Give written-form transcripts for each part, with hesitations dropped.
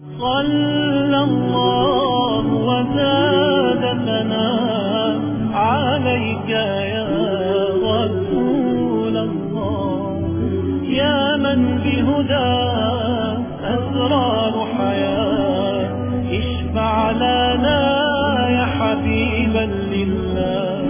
صلى الله وزاد ثناء عليك يا رسول الله، يا من بهداه أسرار حياة، اشفع لنا يا حبيبا لله.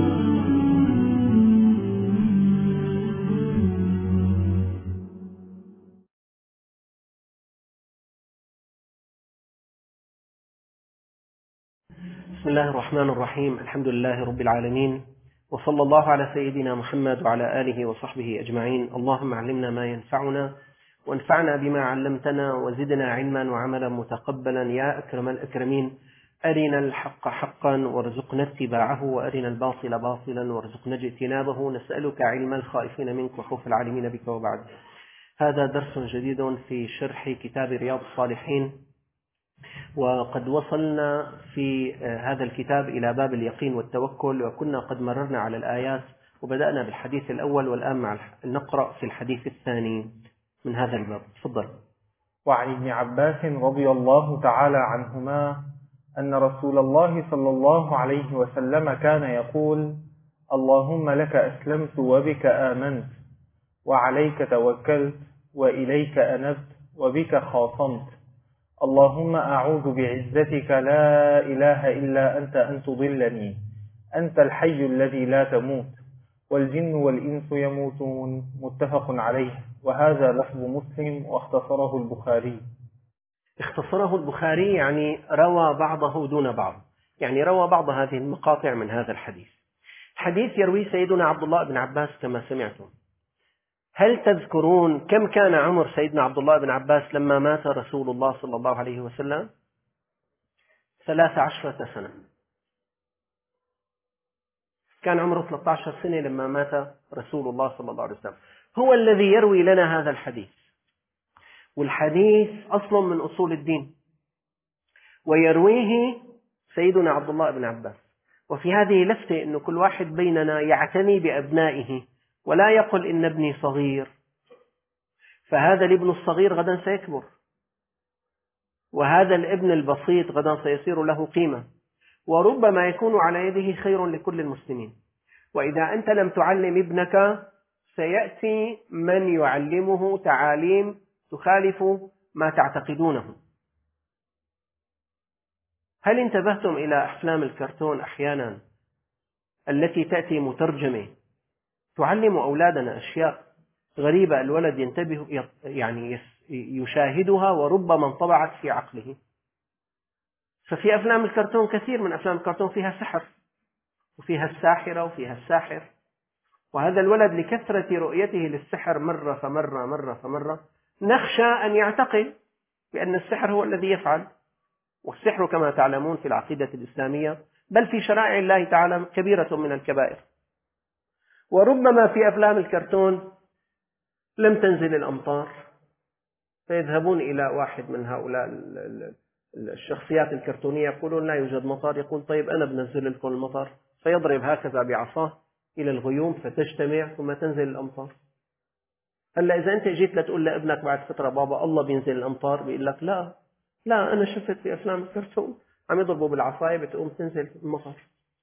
بسم الله الرحمن الرحيم. الحمد لله رب العالمين، وصلى الله على سيدنا محمد وعلى آله وصحبه أجمعين. اللهم علمنا ما ينفعنا وانفعنا بما علمتنا وزدنا علما وعملا متقبلا يا أكرم الأكرمين. أرنا الحق حقا وارزقنا اتباعه، وأرنا الباطل باطلا وارزقنا اجتنابه. نسألك علم الخائفين منك وخوف العالمين بك. وبعد، هذا درس جديد في شرح كتاب رياض الصالحين، وقد وصلنا في هذا الكتاب إلى باب اليقين والتوكل، وكنا قد مررنا على الآيات وبدأنا بالحديث الأول، والآن نقرأ في الحديث الثاني من هذا الباب. تفضل. وعن ابن عباس رضي الله تعالى عنهما أن رسول الله صلى الله عليه وسلم كان يقول: اللهم لك أسلمت وبك آمنت وعليك توكلت وإليك أنبت وبك خاصمت. اللهم أعوذ بعزتك لا إله إلا أنت أن تضلني، أنت الحي الذي لا تموت، والجن والإنس يموتون. متفق عليه، وهذا لفظ مسلم واختصره البخاري. اختصره البخاري يعني روى بعضه دون بعض، يعني روى بعض هذه المقاطع من هذا الحديث. الحديث يروي سيدنا عبد الله بن عباس كما سمعتم. هل تذكرون كم كان عمر سيدنا عبد الله بن عباس لما مات رسول الله صلى الله عليه وسلم؟ 13 سنة. كان عمره 13 سنة لما مات رسول الله صلى الله عليه وسلم. هو الذي يروي لنا هذا الحديث، والحديث أصل من أصول الدين، ويرويه سيدنا عبد الله بن عباس. وفي هذه لفتة أن كل واحد بيننا يعتني بأبنائه، ولا يقل إن ابني صغير، فهذا الابن الصغير غدا سيكبر، وهذا الابن البسيط غدا سيصير له قيمة، وربما يكون على يده خير لكل المسلمين. وإذا أنت لم تعلم ابنك سيأتي من يعلمه تعاليم تخالف ما تعتقدونه. هل انتبهتم إلى أفلام الكرتون أحيانا التي تأتي مترجمة تعلم أولادنا أشياء غريبة؟ الولد ينتبه، يعني يشاهدها وربما انطبعت في عقله. ففي أفلام الكرتون كثير من أفلام الكرتون فيها سحر، وفيها الساحرة وفيها الساحر، وهذا الولد لكثرة رؤيته للسحر مرة فمرة نخشى أن يعتقد بأن السحر هو الذي يفعل. والسحر كما تعلمون في العقيدة الإسلامية بل في شرائع الله تعالى كبيرة من الكبائر. وربما في أفلام الكرتون لم تنزل الأمطار، فيذهبون إلى واحد من هؤلاء الشخصيات الكرتونية يقولون لا يوجد مطر، يقول طيب أنا بنزل لكم المطر، فيضرب هكذا بعصاه إلى الغيوم فتجتمع ثم تنزل الأمطار. هلا إذا أنت جيت لتقول لابنك بعد فترة بابا الله بينزل الأمطار، بيقول لك لا أنا شفت في أفلام الكرتون عم يضربوا بالعصاية بتقوم تنزل المطر.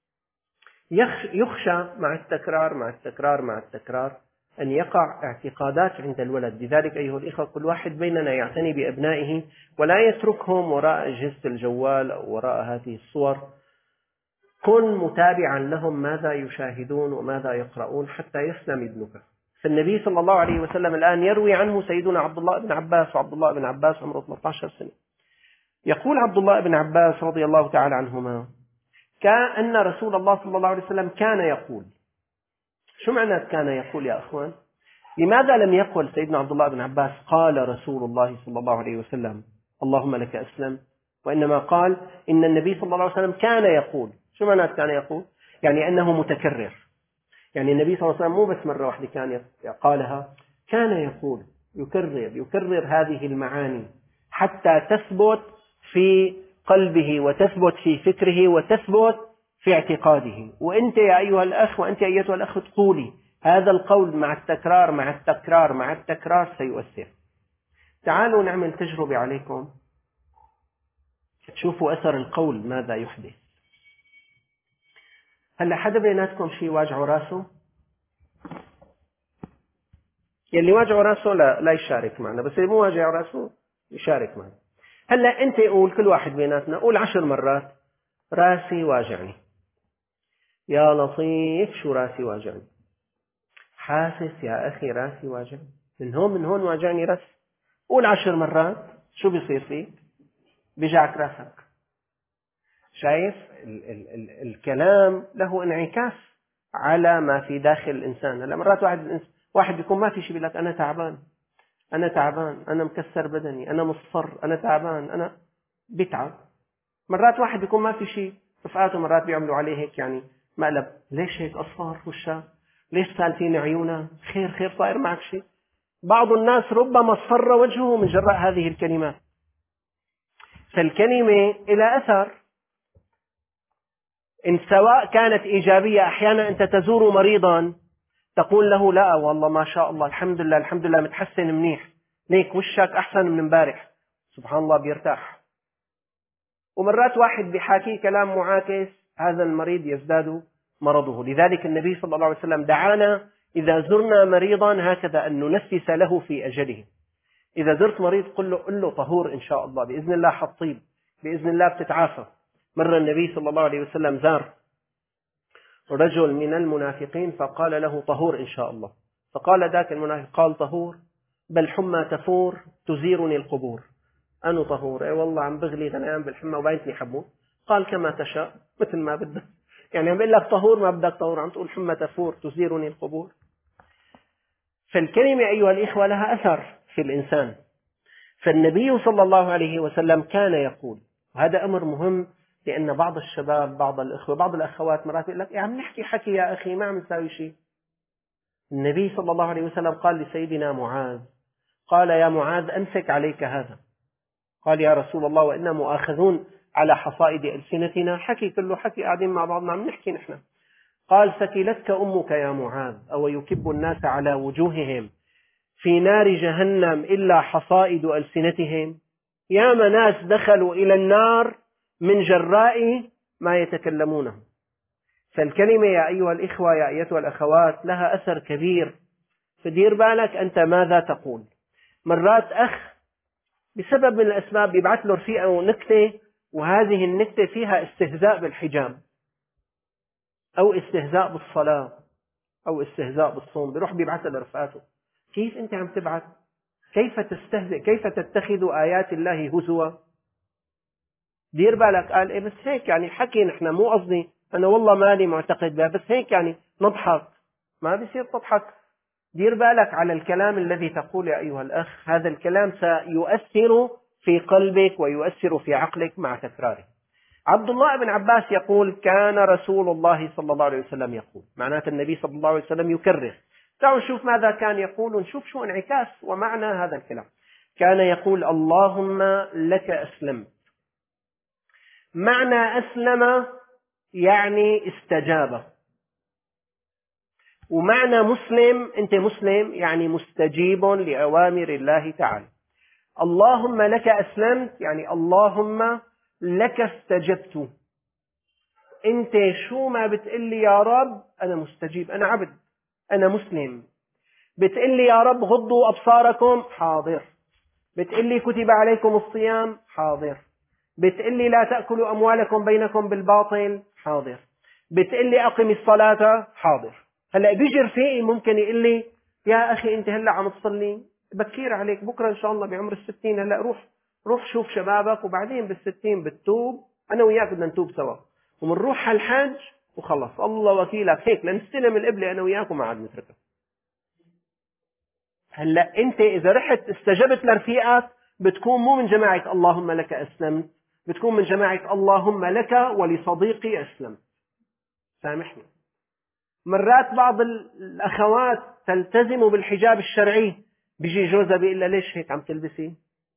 يخشى مع التكرار أن يقع اعتقادات عند الولد. لذلك أيها الإخوة كل واحد بيننا يعتني بأبنائه ولا يتركهم وراء أجهزة الجوال أو وراء هذه الصور. كن متابعا لهم ماذا يشاهدون وماذا يقرؤون حتى يسلم ابنك. فالنبي صلى الله عليه وسلم الآن يروي عنه سيدنا عبد الله بن عباس، وعبد الله بن عباس عمره 13 سنة. يقول عبد الله بن عباس رضي الله تعالى عنهما كأن رسول الله صلى الله عليه وسلم كان يقول. شو معنى كان يقول يا أخوان؟ لماذا لم يقل سيدنا عبد الله بن عباس قال رسول الله صلى الله عليه وسلم اللهم لك أسلم، وإنما قال إن النبي صلى الله عليه وسلم كان يقول. شو معنى كان يقول؟ يعني أنه متكرر، يعني النبي صلى الله عليه وسلم مو بس مرة واحدة كان قالها، كان يقول يكرر هذه المعاني حتى تثبت في قلبه وتثبت في فكره وتثبت في اعتقاده. وأنت يا أيها الأخ وأنت أيتها الأخ تقولي هذا القول مع التكرار سيؤثر. تعالوا نعمل تجربة عليكم. تشوفوا أثر القول ماذا يحدث. هلا حدا بيناتكم شيء واجعه راسه؟ يلي واجعه راسه لا يشارك معنا، بس اللي مو واجع راسه يشارك معنا. هلا أنت قول، كل واحد بيناتنا قول 10 مرات راسي واجعني. يا لطيف شو راسي واجعني. حاسس يا أخي راسي واجعني، من هون واجعني راسي. قول 10 مرات، شو بيصير فيك؟ بيجعك راسك. شايف الكلام له انعكاس على ما في داخل الإنسان. هلا مرات واحد يكون ما في شيء، بيقول لك أنا تعبان، أنا مكسر بدني، أنا مصفر، أنا تعبان، أنا بيتعب. مرات واحد يكون ما في شيء، رفقاته مرات بيعملوا عليه هيك يعني مقلب، ليش هيك أصفر وشها؟ ليش سالتين عيونها؟ خير صاير معك شيء؟ بعض الناس ربما اصفر وجهه من جراء هذه الكلمات. فالكلمة إلى أثر، إن سواء كانت إيجابية. أحيانا أنت تزور مريضا تقول له لا والله ما شاء الله الحمد لله متحسن منيح، ليك وشك أحسن من امبارح، سبحان الله بيرتاح. ومرات واحد بيحاكي كلام معاكس، هذا المريض يزداد مرضه. لذلك النبي صلى الله عليه وسلم دعانا إذا زرنا مريضا هكذا أن ننفس له في أجله. إذا زرت مريض قل له طهور إن شاء الله، بإذن الله حطيب، بإذن الله بتتعافى. مرة النبي صلى الله عليه وسلم زار رجل من المنافقين فقال له طهور إن شاء الله، فقال ذاك المنافق قال طهور؟ بل حمى تفور تزيرني القبور. أنا طهور؟ أي والله عم بغلي غليان بالحمى وبعتني حمو. قال كما تشاء، مثل ما بدك. يعني عم بقول لك طهور ما بدك طهور، عم تقول حمى تفور تزيرني القبور. فالكلمة أيها الإخوة لها أثر في الإنسان. فالنبي صلى الله عليه وسلم كان يقول، وهذا أمر مهم، لأن بعض الشباب، بعض الأخوة، بعض الأخوات مرات يقول لك إيه عم نحكي حكي يا أخي ما عم نساوي شيء. النبي صلى الله عليه وسلم قال لسيدنا معاذ، قال يا معاذ أمسك عليك هذا. قال يا رسول الله وإنا مؤاخذون على حصائد ألسنتنا، حكي كله حكي قاعدين مع بعضنا عم نحكي نحن. قال ثكلتك أمك يا معاذ أو يكب الناس على وجوههم في نار جهنم إلا حصائد ألسنتهم. ياما ناس دخلوا إلى النار من جراء ما يتكلمونه. فالكلمة يا أيها الإخوة يا أيتها الأخوات لها أثر كبير، فدير بالك أنت ماذا تقول. مرات أخ بسبب من الأسباب يبعث له رفيقه نكتة، وهذه النكتة فيها استهزاء بالحجاب أو استهزاء بالصلاة أو استهزاء بالصوم، بيروح بيبعثها لرفقاته. كيف أنت عم تبعث؟ كيف تستهزئ؟ كيف تتخذ آيات الله هزوا؟ دير بالك. قال إيه بس هيك يعني حكي، نحن مو قصدي أنا والله مالي معتقد بها، بس هيك يعني نضحك. ما بيصير تضحك. دير بالك على الكلام الذي تقول يا أيها الأخ، هذا الكلام سيؤثر في قلبك ويؤثر في عقلك مع تكراره. عبد الله بن عباس يقول كان رسول الله صلى الله عليه وسلم يقول، معناته النبي صلى الله عليه وسلم يكرر. تعالوا نشوف ماذا كان يقول ونشوف شو انعكاس ومعنى هذا الكلام. كان يقول اللهم لك أسلمت. معنى أسلم يعني استجاب، ومعنى مسلم أنت مسلم يعني مستجيب لأوامر الله تعالى. اللهم لك أسلمت يعني اللهم لك استجبت. أنت شو ما بتقلي يا رب أنا مستجيب، أنا عبد، أنا مسلم. بتقلي يا رب غضوا أبصاركم، حاضر. بتقلي كتب عليكم الصيام، حاضر. بتقلي لا تأكلوا أموالكم بينكم بالباطل، حاضر. بتقلي أقم الصلاة، حاضر. هلأ بيجي رفيقي ممكن يقول لي يا أخي أنت هلأ عم تصلي، بكير عليك، بكرة إن شاء الله بعمر 60، هلأ روح شوف شبابك، وبعدين بال60 بتتوب، أنا وياك بدنا نتوب سوا، ومنروح على الحج وخلص الله وكيلك، هيك لنستلم القبلة أنا وياك وما عاد نتركها. هلأ أنت إذا رحت استجبت لرفيقك بتكون مو من جماعة اللهم لك أسلمت، بتكون من جماعة اللهم لك ولصديقي أسلمت. سامحني. مرات بعض الأخوات تلتزم بالحجاب الشرعي، بيجي جوزها بيقول لها ليش هيك عم تلبسي؟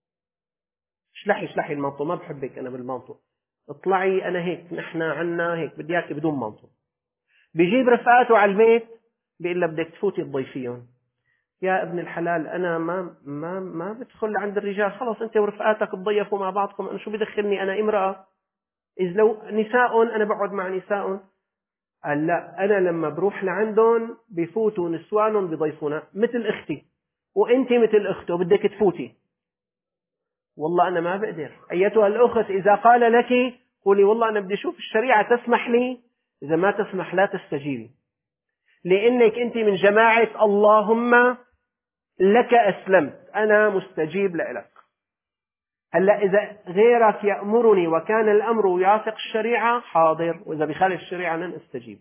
اشلحي المنطو، ما بحبك أنا بالمنطو، اطلعي أنا هيك، نحن عنا هيك بدي إياكي بدون منطو. بيجيب رفقاته على البيت بيقول لها بدك تفوتي تضيفيهم، يا ابن الحلال أنا ما بدخل عند الرجال، خلاص أنت ورفقاتك تضيفوا مع بعضكم، أنا شو بدخلني، أنا امرأة، إذ لو نساء أنا بقعد مع نساء. قال لا، أنا لما بروح لعندهم بفوتوا نسوانهم بضيفونا مثل أختي، وأنت مثل أخته بدك تفوتي. والله أنا ما بقدر. أيتها الأخت إذا قال لك قولي والله أنا بدي أشوف الشريعة تسمح لي، إذا ما تسمح لا تستجيبي، لأنك أنت من جماعة اللهم لك أسلمت، أنا مستجيب لك. هلا إذا غيرك يأمرني وكان الأمر يوافق الشريعة حاضر، وإذا بخالف الشريعة لن أستجيب.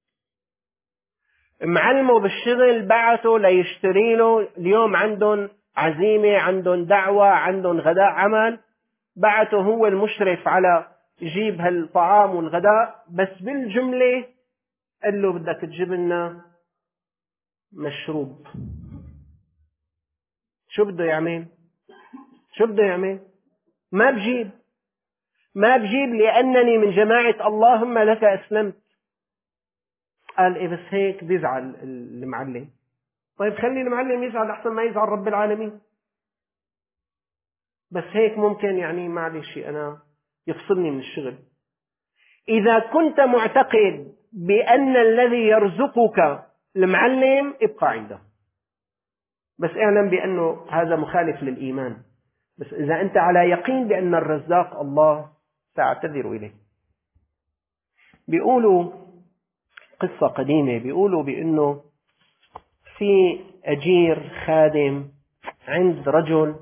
معلمه بالشغل بعته ليشتري له، اليوم عندهم عزيمة، عندهم دعوة، عندهم غداء عمل، بعته هو المشرف على يجيب هالطعام والغداء، بس بالجملة قال له بدك تجيب لنا مشروب. شو بده يعمل؟ شو بده يعمل؟ ما بجيب لأنني من جماعة اللهم لك أسلمت. قال إيه بس هيك بيزعل المعلم. طيب خلي المعلم يزعل أحسن ما يزعل رب العالمين. بس هيك ممكن يعني معلش أنا يفصلني من الشغل. إذا كنت معتقد بأن الذي يرزقك المعلم ابقى عنده، بس اعلم بأنه هذا مخالف للإيمان. بس إذا أنت على يقين بأن الرزاق الله سأعتذر إليه. بيقولوا قصة قديمة، بيقولوا بأنه في أجير خادم عند رجل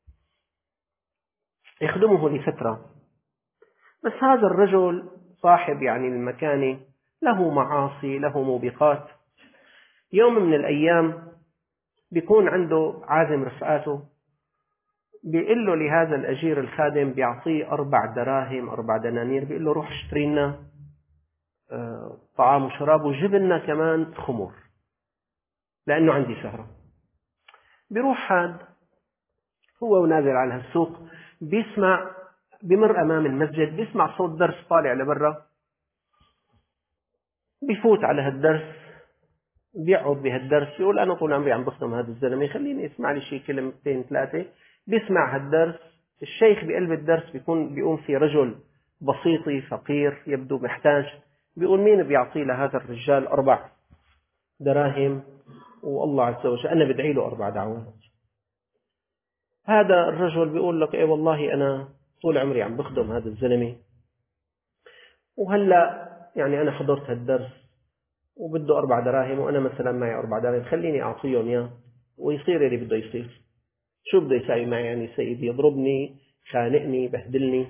يخدمه لفترة، بس هذا الرجل صاحب يعني المكانة له معاصي، له موبقات. يوم من الأيام بيكون عنده عازم رفقاته، بيقول له لهذا الأجير الخادم، بيعطيه 4 دراهم 4 دنانير، بيقول له روح اشتري لنا طعام وشراب وجيب لنا كمان خمور لأنه عندي سهرة. بيروح هذا هو ونازل على السوق، بيسمع، بمر أمام المسجد، بيسمع صوت درس طالع لبرا، بيفوت على هالدرس، بيقعد بهالدرس، يقول أنا طول عمري عم بخدم هذا الزلمة، خليني اسمع لي شيء كلمتين 3. بيسمع هالدرس. الشيخ بقلب الدرس بيقوم في رجل بسيطي فقير يبدو محتاج، بيقول مين بيعطي لهذا الرجال 4 دراهم والله عز وجل أنا بدعي له 4 دعوات. هذا الرجل بيقول لك إيه والله أنا طول عمري عم بخدم هذا الزلمة، وهلأ يعني أنا حضرت هالدرس وبده 4 دراهم وأنا مثلا معي 4 دراهم، خليني أعطيهم إياه ويصير اللي بده يصير. شو بده يساوي معي يعني سيدي؟ يضربني، خانقني، بهدلني.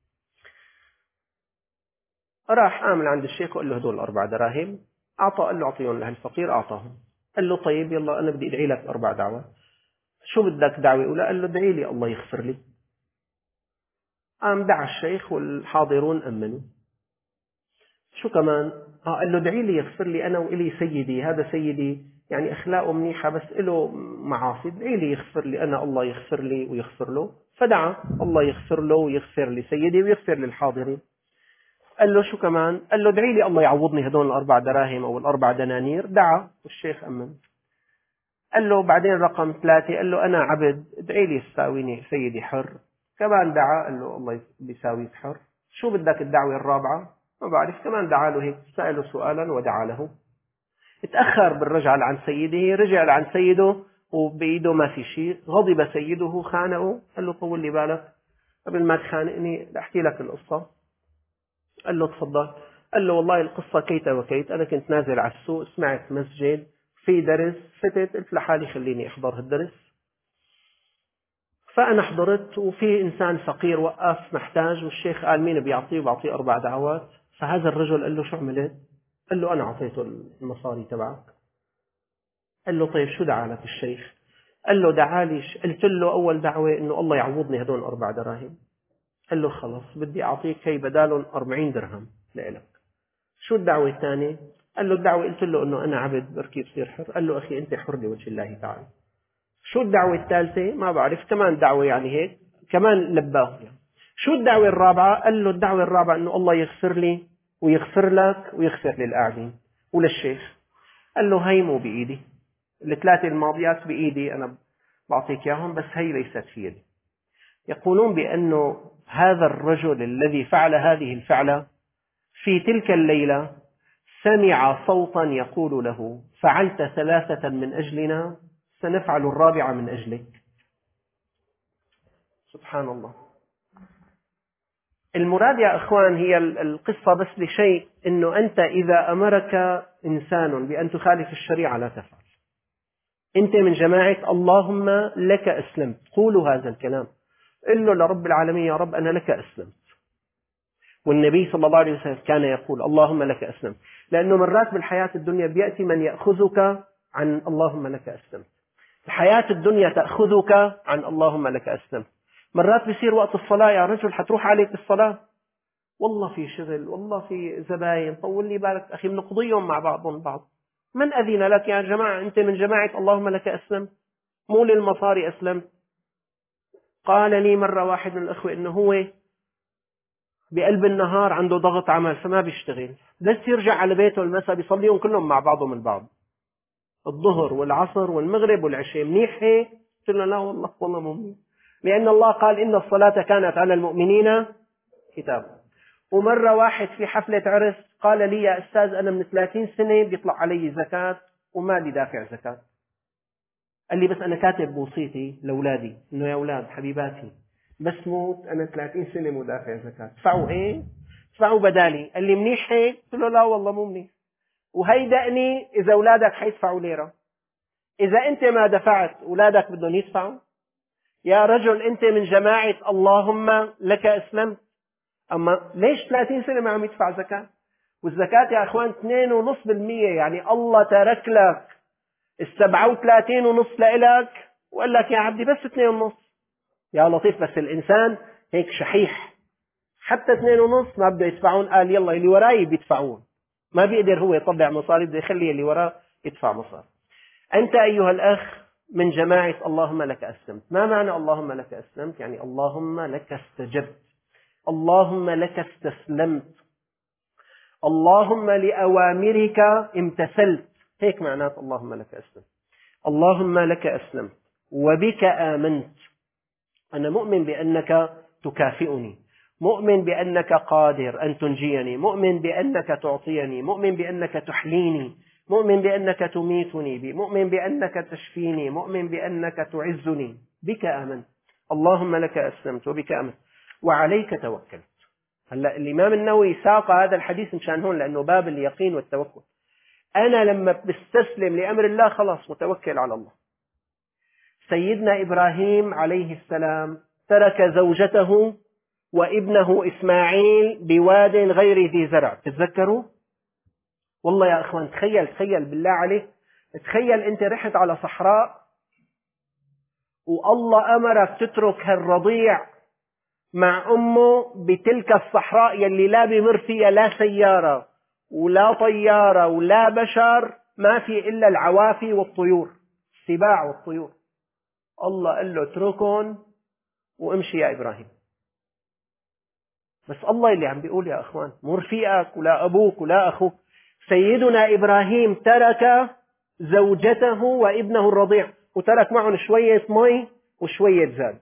راح عامل عند الشيخ وقال له هدول 4 دراهم، قال له أعطيهم لهالفقير، أعطاهم. قال له طيب يلا أنا بدي أدعي لك 4 دعوات، شو بدك دعوة أولى؟ قال له ادعي لي الله يغفر لي. قام دعا الشيخ والحاضرون أمنوا. شو كمان؟ قال له ادعي لي يغفر لي أنا وإلي سيدي، هذا سيدي يعني أخلاقه منيحة بس له معاصي، ادعي لي يغفر لي أنا الله يغفر لي ويغفر له. فدعا الله يغفر له ويغفر لسيدي ويغفر للحاضرين. قال له شو كمان؟ قال له ادعي لي الله يعوضني هدول 4 دراهم أو 4 دنانير. دعا والشيخ أمن. قال له بعدين رقم 3، قال له أنا عبد، ادعي لي يساويني سيدي حر. كمان دعا، قال له الله بيساويك حر. شو بدك الدعوة الرابعة؟ ما بعرف. كمان دعا له هيك، سأله سؤالا ودعا له. اتأخر بالرجعة عن سيده، رجع عن سيده وبإيده ما في شيء، غضب سيده خانقه. قال له طول لي بالك قبل ما تخانقني لأحكي لك القصة. قال له تفضل. قال له والله القصة كيت وكيت، أنا كنت نازل على السوق، سمعت مسجد في درس، فتت قلت لحالي خليني أحضر هالدرس، فأنا حضرت وفي إنسان فقير وقف محتاج، والشيخ قال مين بيعطيه؟ بعطيه 4 دعوات. فهذا الرجل قال له شو عملت؟ قال له أنا أعطيته المصاري تبعك. قال له طيب شو دعا لك الشيخ؟ قال له دعالي، قلت له أول دعوة إنه الله يعوضني هدول 4 دراهم. قال له خلص بدي أعطيك هي بدالهم 40 درهم لإلك. شو الدعوة الثانية؟ قال له الدعوة قلت له إنه أنا عبد بركي بصير حر. قال له أخي أنت حر لوجه الله تعالى. شو الدعوة الثالثة؟ ما بعرف. كمان دعوة يعني هيك، كمان لباه يعني. شو الدعوة الرابعة؟ قال له الدعوة الرابعة إنه الله يغفر لي ويغفر لك ويغفر للقاعدين وللشيخ. قال له هي مو بإيدي. الثلاثة الماضيات بإيدي أنا بعطيك إياهم، بس هي ليست في يدي. يقولون بأنه هذا الرجل الذي فعل هذه الفعلة في تلك الليلة سمع صوتا يقول له: فعلت 3 من أجلنا، سنفعل 4 من أجلك. سبحان الله. المراد يا أخوان هي القصة بس لشيء، أنه أنت إذا أمرك إنسان بأن تخالف الشريعة لا تفعل. أنت من جماعة اللهم لك أسلمت، قولوا هذا الكلام، قل له لرب العالمين: يا رب أنا لك أسلمت. والنبي صلى الله عليه وسلم كان يقول: اللهم لك أسلمت. لأنه مرات بالحياة الدنيا بيأتي من يأخذك عن اللهم لك أسلمت. الحياة الدنيا تأخذك عن اللهم لك أسلمت. مرات بيصير وقت الصلاة: يا رجل حتروح عليك الصلاة، والله في شغل، والله في زباين، طول لي بالك أخي بنقضيهم مع بعضهم بعض. من أذن لك يا جماعة؟ أنت من جماعة اللهم لك أسلمت، مو للمصاري أسلمت. قال لي مرة واحد من الأخوة إنه هو بقلب النهار عنده ضغط عمل فما بيشتغل، بس يرجع على بيته المساء بيصليهم كلهم مع بعضهم البعض، الظهر والعصر والمغرب والعشاء. منيح هيك؟ قلت له: لا والله مو منيح، لأن الله قال: إن الصلاة كانت على المؤمنين كتابا. ومرة واحد في حفلة عرس قال لي: يا أستاذ أنا من 30 سنة بيطلع علي زكاة وما لي دافع زكاة. قال لي: بس أنا كاتب بوصيتي لأولادي إنه يا أولاد حبيباتي بس موت أنا 30 سنة مدافع زكاة، ادفعوا إيه؟ ادفعوا بدالي. قال لي: منيح هيك؟ قلت له: لا والله مو منيح. وهيدأني إذا أولادك حيدفعوا ليرة، إذا أنت ما دفعت أولادك بدهم يدفعوا. يا رجل أنت من جماعة اللهم لك أسلمت، أما ليش 30 سنة ما عم يدفع زكاة؟ والزكاة يا أخوان 2.5%، يعني الله ترك لك 37.5 لإلك وقال لك: يا عبدي بس 2.5. يا لطيف، بس الإنسان هيك شحيح، حتى 2.5 ما بده يدفعون، قال يلا اللي وراي بيدفعون. ما بيقدر هو يطلع مصاري، بده يخلي اللي وراه يدفع مصاري. أنت أيها الأخ من جماعة اللهم لك أسلمت. ما معنى اللهم لك أسلمت؟ يعني اللهم لك استجبت، اللهم لك استسلمت، اللهم لأوامرك امتثلت. هيك معنات اللهم لك أسلمت. اللهم لك أسلمت وبك آمنت. أنا مؤمن بأنك تكافئني، مؤمن بأنك قادر أن تنجيني، مؤمن بأنك تعطيني، مؤمن بأنك تحييني، مؤمن بأنك تميتني، مؤمن بأنك تشفيني، مؤمن بأنك تعزني. بك آمنت، اللهم لك أسلمت وبك آمنت وعليك توكلت. هلا الإمام النووي ساق هذا الحديث مشان هون، لأنه باب اليقين والتوكل. أنا لما بستسلم لأمر الله خلاص متوكل على الله. سيدنا إبراهيم عليه السلام ترك زوجته وابنه إسماعيل بواد غير ذي زرع، تتذكروا؟ والله يا أخوان تخيل بالله عليك، تخيل أنت رحت على صحراء والله أمرك تترك هالرضيع مع أمه بتلك الصحراء يلي لا بمر فيها لا سيارة ولا طيارة ولا بشر، ما في إلا العوافي والطيور، السباع والطيور. الله قال له: اتركهم وامشي يا إبراهيم. بس الله اللي عم بيقول يا أخوان، مو رفيقك ولا أبوك ولا أخوك. سيدنا إبراهيم ترك زوجته وابنه الرضيع، وترك معهم شوية مي وشوية زاد.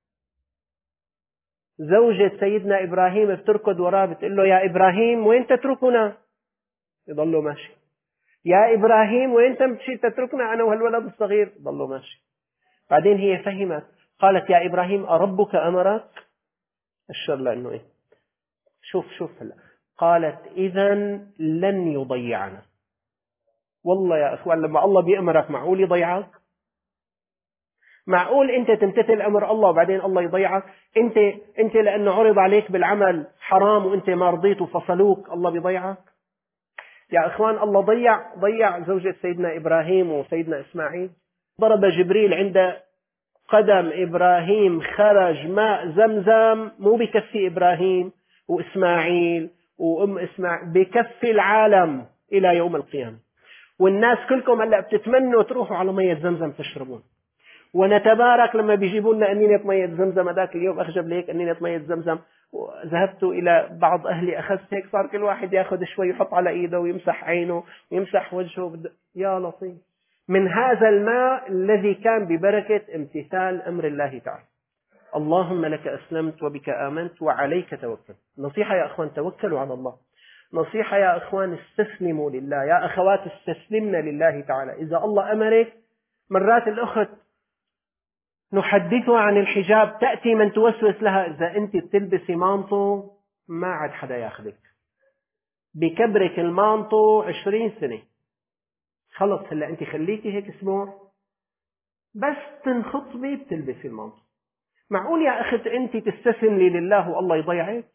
زوجة سيدنا إبراهيم بتركض وراه بتقول له: يا إبراهيم وين تتركنا؟ يضله ماشي. يا إبراهيم وين تمشي تتركنا أنا وهالولد الصغير؟ يضله ماشي. بعدين هي فهمت، قالت: يا إبراهيم أربك أمرك؟ الشر لأنه إيه؟ شوف هلا، قالت: إذا لن يضيعنا. والله يا أخوان لما الله بيأمرك معقول يضيعك؟ معقول أنت تمتثل أمر الله وبعدين الله يضيعك؟ أنت لأنه عرض عليك بالعمل حرام وأنت ما رضيت وفصلوك الله بيضيعك؟ يا أخوان الله ضيع زوجة سيدنا إبراهيم وسيدنا إسماعيل. ضرب جبريل عند قدم إبراهيم خرج ماء زمزم، مو بكفي إبراهيم وإسماعيل وأم إسماعيل، بكفي العالم إلى يوم القيامة. والناس كلكم هلأ بتتمنوا تروحوا على مية زمزم تشربون، ونتبارك لما بيجيبوا لنا أنينة مية زمزم. هذاك اليوم أخجب ليك أنينة مية زمزم، وذهبت إلى بعض أهلي أخذت هيك، صار كل واحد يأخذ شوي يحط على إيده ويمسح عينه ويمسح وجهه. يا لطيف، من هذا الماء الذي كان ببركة امتثال أمر الله تعالى. اللهم لك أسلمت وبك آمنت وعليك توكلت. نصيحة يا أخوان، توكلوا على الله. نصيحة يا أخوان، استسلموا لله. يا أخوات استسلمنا لله تعالى. إذا الله أمرك، مرات الأخت نحدثها عن الحجاب، تأتي من توسوس لها إذا أنت بتلبسي مانطو ما عاد حدا ياخذك، بكبرك المانطو 20 سنة، خلص هلا أنت خليكي هيك اسبوع بس تنخطبي بتلبسي المانطو. معقول يا أخت أنت تستسلمي لله والله يضيعك؟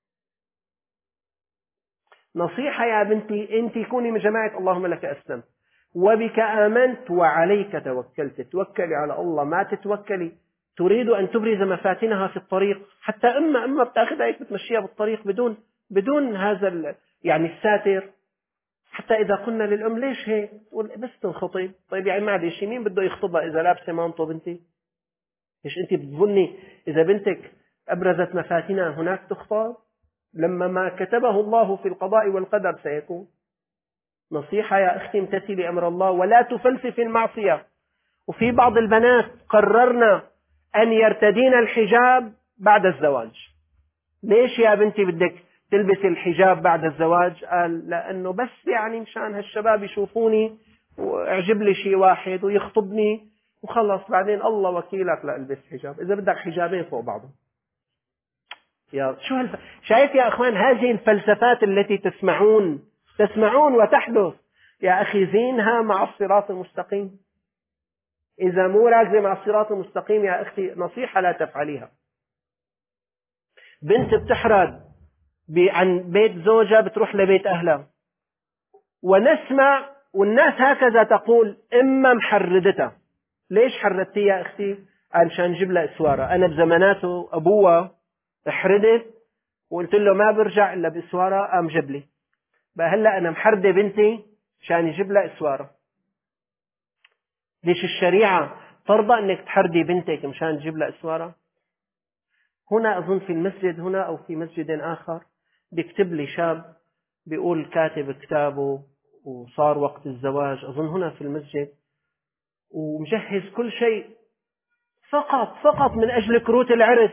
نصيحة يا بنتي، أنت كوني من جماعة اللهم لك أسلمت وبك آمنت وعليك توكلت. توكلي على الله، ما تتوكلي تريد أن تبرز مفاتنها في الطريق، حتى أما بتاخذها هيك بتمشيها بالطريق بدون هذا يعني الساتر. حتى إذا قلنا للأم ليش هيك تقول بس تنخطب. طيب يعني معلش مين بده يخطبها إذا لابسة مانطو بنتي؟ إيش أنت بتظني إذا بنتك أبرزت مفاتنها هناك تخطب؟ لما ما كتبه الله في القضاء والقدر سيكون. نصيحة يا أختي، امتثلي أمر الله ولا تفلسفي المعصية. وفي بعض البنات قررنا أن يرتدين الحجاب بعد الزواج. ليش يا بنتي بدك تلبسي الحجاب بعد الزواج؟ قال لأنه بس يعني مشان هالشباب يشوفوني ويعجب لي شيء واحد ويخطبني وخلص، بعدين الله وكيلك لا ألبس حجاب. إذا بدك حجابين فوق بعضهم. يا شايف يا أخوان هذه الفلسفات التي تسمعون وتحدث؟ يا أخي زينها مع الصراط المستقيم. إذا مو راكزة مع الصراط المستقيم يا أختي، نصيحة لا تفعليها. بنت بتحرد عن بيت زوجها بتروح لبيت أهلها، ونسمع والناس هكذا تقول إما محردتها. ليش حردتي يا أختي؟ عشان نجيب لها إسوارة. أنا بزماناته أبوها حردت وقلت له ما برجع إلا بإسوارة، قام جاب لي. بقى هلأ أنا محردة بنتي عشان يجيب لها إسوارة. ليش الشريعة ترضى أنك تحردي بنتك مشان تجيب لها إسوارة؟ هنا أظن في المسجد هنا أو في مسجد آخر بيكتب لي شاب بيقول كاتب كتابه وصار وقت الزواج، أظن هنا في المسجد، ومجهز كل شيء فقط من أجل كروت العرس.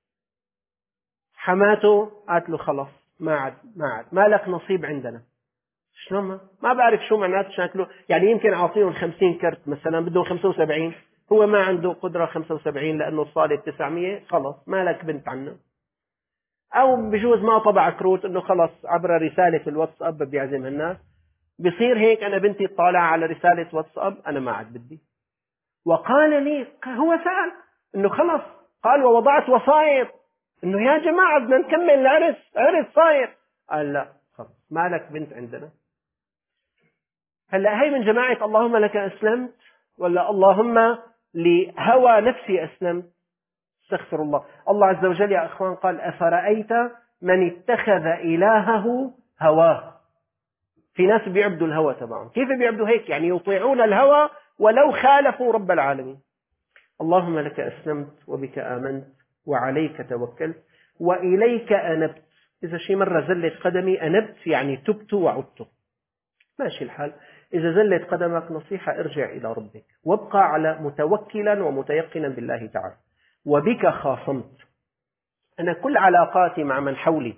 حماته قالت له خلص ما عاد ما لك نصيب عندنا. شلون ما بعرف شو معناته شكله، يعني يمكن أعطيهم 50 كرت مثلا بدهم 75، هو ما عنده قدرة 75 لأنه صالة 900، خلص ما لك بنت عنا. أو بجوز ما طبع كروت إنه خلص عبر رسالة في الواتساب بيعزم الناس. بصير هيك أنا بنتي طالع على رسالة واتساب أنا ما عاد بدي. وقال لي هو سأل إنه خلص، قال ووضعت وصاير إنه يا جماعة بدنا نكمل العرس، عرس صاير. قال لا خلص ما لك بنت عندنا. هلا هي من جماعة اللهم لك أسلمت ولا اللهم لهوى نفسي أسلمت؟ استغفر الله. الله عز وجل يا أخوان قال أفرأيت من اتخذ إلهه هواه. في ناس بيعبدوا الهوى تبعهم. كيف بيعبدوا هيك؟ يعني يطيعون الهوى ولو خالفوا رب العالمين. اللهم لك أسلمت وبك آمنت وعليك توكلت وإليك أنبت. إذا شي مرة زلت قدمي أنبت يعني تبت وعدت. ماشي الحال. إذا زلت قدمك نصيحة ارجع إلى ربك وابقى على متوكلا ومتيقنا بالله تعالى. وبك خاصمت. أنا كل علاقاتي مع من حولي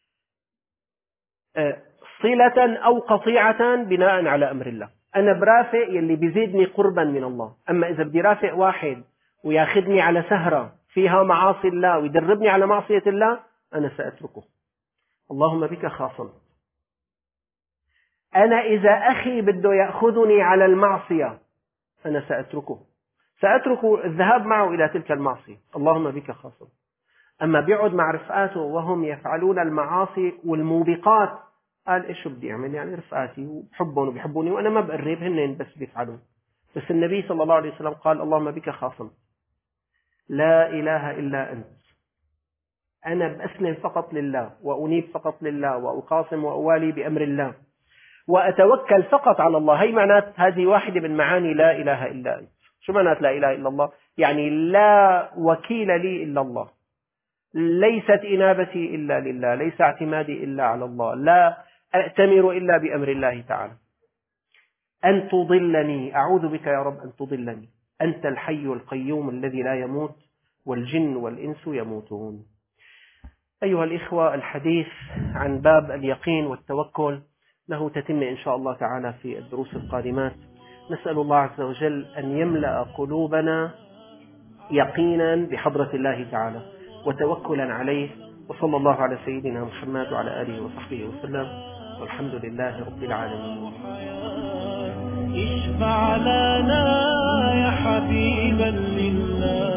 صلة أو قطيعة بناء على أمر الله. أنا برافق يلي بيزيدني قربا من الله. أما إذا بدي رافق واحد وياخذني على سهرة فيها معاصي الله ويدربني على معصية الله أنا سأتركه. اللهم بك خاصمت. أنا إذا أخي بده يأخذني على المعصية أنا سأترك الذهاب معه إلى تلك المعصية. اللهم بك خاصمت. أما بيقعد مع رفقاته وهم يفعلون المعاصي والموبقات، قال إيش بدي أعمل؟ يعني رفقاتي وبحبهم وبيحبوني وأنا ما بقرب، هن بس بيفعلون. بس النبي صلى الله عليه وسلم قال اللهم بك خاصمت، لا إله إلا أنت، أنا بأسلم فقط لله وأنيب فقط لله وأقاسم وأوالي بأمر الله وأتوكل فقط على الله. هي معنات هذه واحدة من معاني لا إله إلا أنت. شو معنات لا إله إلا الله؟ يعني لا وكيل لي إلا الله، ليست إنابتي إلا لله، ليس اعتمادي إلا على الله، لا أأتمر إلا بأمر الله تعالى. أن تضلني، أعوذ بك يا رب أن تضلني، أنت الحي القيوم الذي لا يموت والجن والإنس يموتون. أيها الإخوة، الحديث عن باب اليقين والتوكل له تتمة إن شاء الله تعالى في الدروس القادمات. نسأل الله عز وجل أن يملأ قلوبنا يقينا بحضرة الله تعالى وتوكلا عليه، وصلى الله على سيدنا محمد وعلى آله وصحبه وسلم، والحمد لله رب العالمين. اشفع لنا يا حبيبا لله.